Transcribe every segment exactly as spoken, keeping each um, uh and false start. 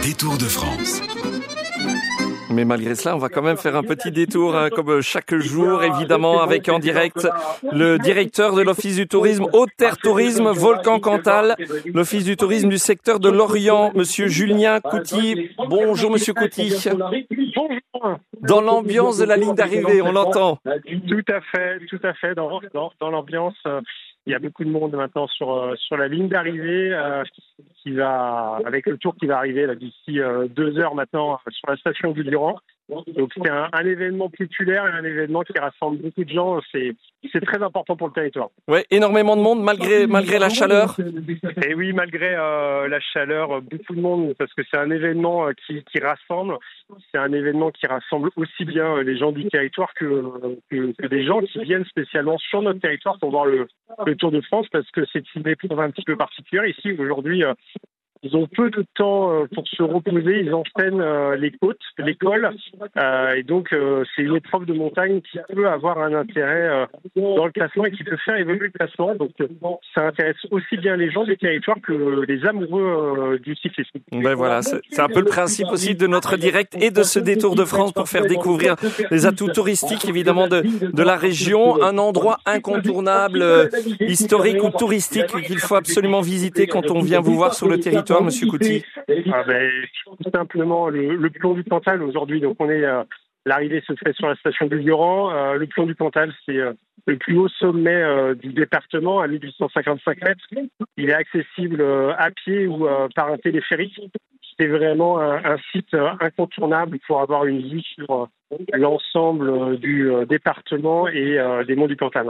détour de France. Mais malgré cela, on va quand même faire un petit détour, hein, comme chaque jour, évidemment, avec en direct le directeur de l'Office du tourisme Haute-Terre Tourisme, Volcan Cantal, l'Office du tourisme du secteur de Lorient, Monsieur Julien Couty. Bonjour, Monsieur Couty. Bonjour. Dans l'ambiance de la ligne d'arrivée, on l'entend. Tout à fait, tout à fait. Dans, dans, dans l'ambiance, euh, il y a beaucoup de monde maintenant sur euh, sur la ligne d'arrivée, euh, qui va avec le tour qui va arriver là d'ici euh, deux heures maintenant euh, sur la station du Durand. Donc c'est un, un événement populaire et un événement qui rassemble beaucoup de gens. C'est c'est très important pour le territoire. Ouais, énormément de monde malgré malgré la chaleur. Et oui, malgré euh, la chaleur, beaucoup de monde parce que c'est un événement qui qui rassemble. C'est un événement qui rassemble aussi bien les gens du territoire que que, que des gens qui viennent spécialement sur notre territoire pour voir le le Tour de France parce que c'est une épreuve un petit peu particulière ici aujourd'hui. Euh, Ils ont peu de temps pour se reposer, ils enchaînent les côtes, les cols, euh, et donc euh, c'est une épreuve de montagne qui peut avoir un intérêt euh, dans le classement et qui peut faire évoluer le classement. Donc euh, ça intéresse aussi bien les gens des territoires que les amoureux euh, du cyclisme. Ben voilà, c'est, c'est un peu le principe aussi de notre direct et de ce détour de France pour faire découvrir les atouts touristiques évidemment de, de la région, un endroit incontournable, euh, historique ou touristique qu'il faut absolument visiter quand on vient vous voir sur le territoire. Monsieur Couty. Ah ben, tout simplement le, le plomb du Cantal aujourd'hui. Donc on est euh, l'arrivée se fait sur la station du Durand. Euh, le plomb du Cantal, c'est euh, le plus haut sommet euh, du département à mille huit cent cinquante-cinq mètres. Il est accessible euh, à pied ou euh, par un téléphérique. C'est vraiment un, un site euh, incontournable pour avoir une vue sur euh, l'ensemble euh, du euh, département et euh, des monts du Cantal.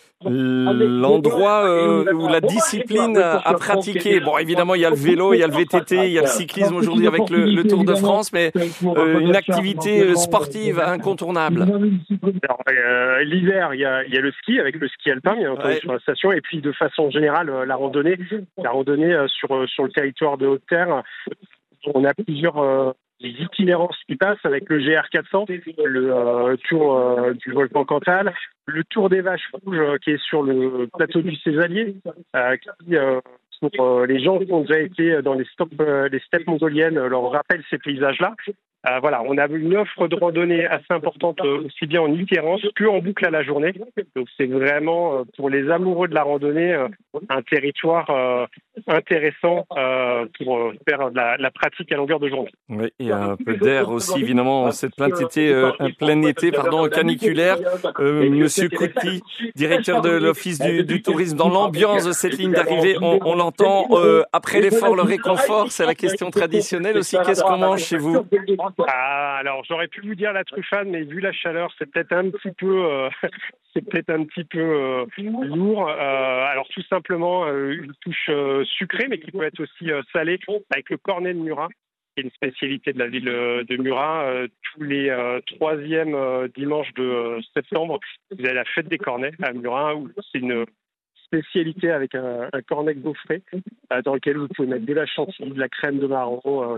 L'endroit euh, où la discipline à pratiquer, bon évidemment il y a le vélo, il y a le V T T, il y a le cyclisme aujourd'hui avec le, le Tour de France, mais euh, une activité sportive incontournable. Alors, euh, l'hiver, il y a, il y a le ski avec le ski alpin, bien entendu, ouais. Sur la station, et puis de façon générale la randonnée, la randonnée sur sur le territoire de Haute-Terre. On a plusieurs euh, itinérances qui passent avec le G R quatre cents, le euh, tour euh, du volcan Cantal, le tour des Vaches Rouges euh, qui est sur le plateau du Césalier, euh, qui euh, pour euh, les gens qui ont déjà été dans les, stop, euh, les steppes mongoliennes euh, leur rappelle ces paysages-là. Euh, voilà, on a une offre de randonnée assez importante euh, aussi bien en itinérance qu'en boucle à la journée. Donc c'est vraiment euh, pour les amoureux de la randonnée euh, un territoire euh, intéressant euh, pour euh, faire de la, la pratique à longueur de journée. Oui, il y a un peu d'air aussi évidemment cette plein été, euh, un plein été pardon caniculaire. Euh, Monsieur Couty, directeur de l'Office du, du tourisme, dans l'ambiance de cette ligne d'arrivée, on, on l'entend. Euh, après l'effort, le réconfort, c'est la question traditionnelle aussi. Qu'est-ce qu'on mange chez vous? Ah, alors j'aurais pu vous dire la truffade, mais vu la chaleur, c'est peut-être un petit peu, euh, c'est peut-être un petit peu euh, lourd. Euh, alors tout simplement euh, une touche euh, sucrée, mais qui peut être aussi euh, salée, avec le cornet de Murat, qui est une spécialité de la ville de Murat. Euh, tous les euh, troisièmes euh, dimanches de euh, septembre, vous avez la fête des cornets à Murat, où c'est une spécialité avec un, un cornet gaufré, euh, dans lequel vous pouvez mettre de la chantilly, de la crème de marron. Euh,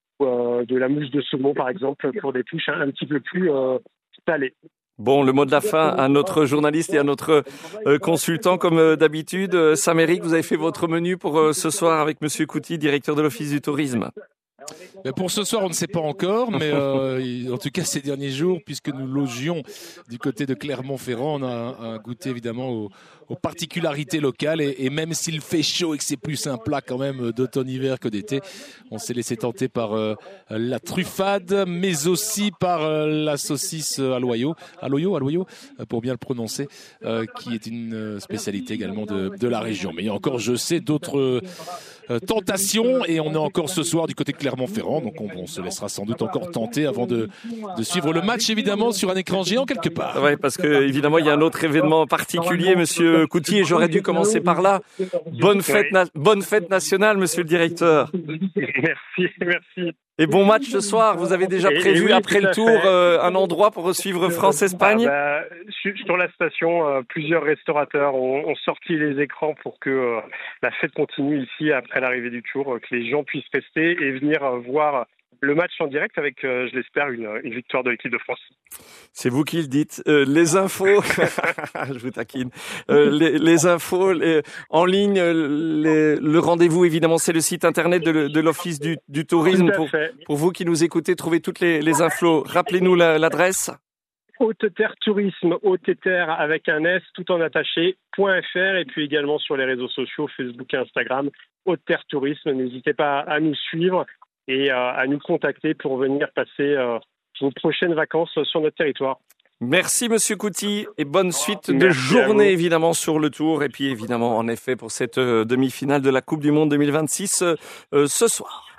de la mousse de saumon par exemple pour des touches un, un petit peu plus euh, salées. Bon, le mot de la fin à notre journaliste et à notre euh, consultant comme euh, d'habitude. Euh, Sam-Éric, vous avez fait votre menu pour euh, ce soir avec Monsieur Couty, directeur de l'Office du tourisme. Mais pour ce soir, on ne sait pas encore, mais euh, en tout cas ces derniers jours, puisque nous logions du côté de Clermont-Ferrand, on a, a goûté évidemment aux, aux particularités locales et, et même s'il fait chaud et que c'est plus un plat quand même d'automne-hiver que d'été, on s'est laissé tenter par euh, la truffade, mais aussi par euh, la saucisse à loyau, à loyau, à loyau, pour bien le prononcer, euh, qui est une spécialité également de, de la région. Mais il y a encore, je sais, d'autres euh, tentations et on est encore ce soir du côté de Clermont-Ferrand, donc on, on se laissera sans doute encore tenter avant de, de suivre le match évidemment sur un écran géant quelque part. Oui, parce que évidemment il y a un autre événement particulier, Monsieur Couty, et j'aurais dû commencer par là. Bonne fête, na- bonne fête nationale, Monsieur le directeur. Merci, merci. Et bon match ce soir. Vous avez déjà prévu, oui, après le tour, euh, un endroit pour suivre France-Espagne? ah bah, Sur la station, euh, plusieurs restaurateurs ont, ont sorti les écrans pour que euh, la fête continue ici après l'arrivée du tour, euh, que les gens puissent rester et venir euh, voir le match en direct avec, euh, je l'espère, une, une victoire de l'équipe de France. C'est vous qui le dites. Euh, les infos, je vous taquine. Euh, les, les infos les, en ligne, les, le rendez-vous évidemment, c'est le site internet de, de l'Office du, du tourisme. Pour, pour vous qui nous écoutez, trouvez toutes les, les infos. Rappelez-nous la, l'adresse. Haute-Terre Tourisme, Haute-Terre avec un S, tout en attaché, .fr, et puis également sur les réseaux sociaux, Facebook et Instagram, Haute-Terre Tourisme. N'hésitez pas à nous suivre et euh, à nous contacter pour venir passer euh, vos prochaines vacances sur notre territoire. Merci Monsieur Couty et bonne suite Merci de journée évidemment sur le tour et puis évidemment en effet pour cette euh, demi-finale de la Coupe du Monde deux mille vingt-six euh, euh, ce soir.